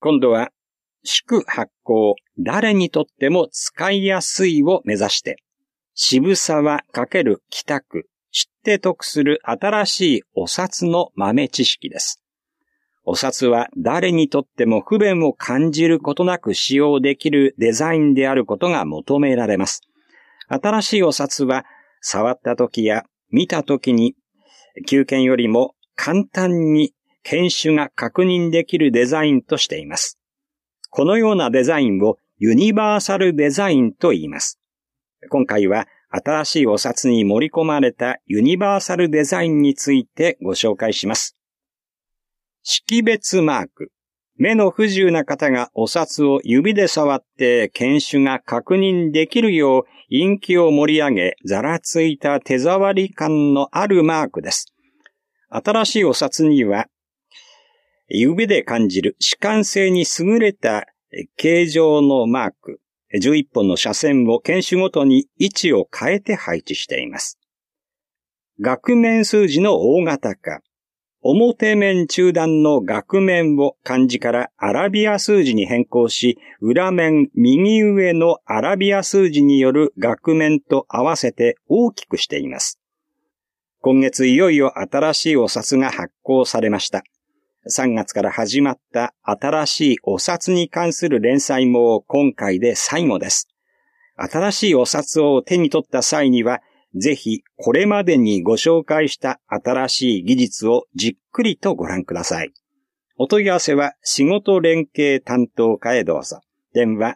今度は、祝発行、誰にとっても使いやすいを目指して、渋沢×北区、知って得する新しいお札の豆知識です。お札は誰にとっても不便を感じることなく使用できるデザインであることが求められます。新しいお札は触った時や見た時に旧券よりも簡単に犬種が確認できるデザインとしています。このようなデザインをユニバーサルデザインと言います。今回は新しいお札に盛り込まれたユニバーサルデザインについてご紹介します。識別マーク。目の不自由な方がお札を指で触って犬種が確認できるよう陰気を盛り上げ、ざらついた手触り感のあるマークです。新しいお札には、指で感じる視感性に優れた形状のマーク、11本の斜線を犬種ごとに位置を変えて配置しています。額面数字の大型化。表面中段の額面を漢字からアラビア数字に変更し、裏面右上のアラビア数字による額面と合わせて大きくしています。今月いよいよ新しいお札が発行されました。3月から始まった新しいお札に関する連載も今回で最後です。新しいお札を手に取った際には、ぜひこれまでにご紹介した新しい技術をじっくりとご覧ください。お問い合わせは仕事連携担当課へどうぞ。電話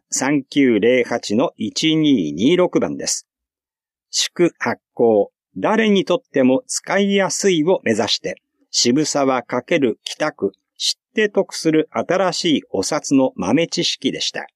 3908-1226 番です。祝発行、誰にとっても使いやすいを目指して、渋沢×北区、知って得する新しいお札の豆知識でした。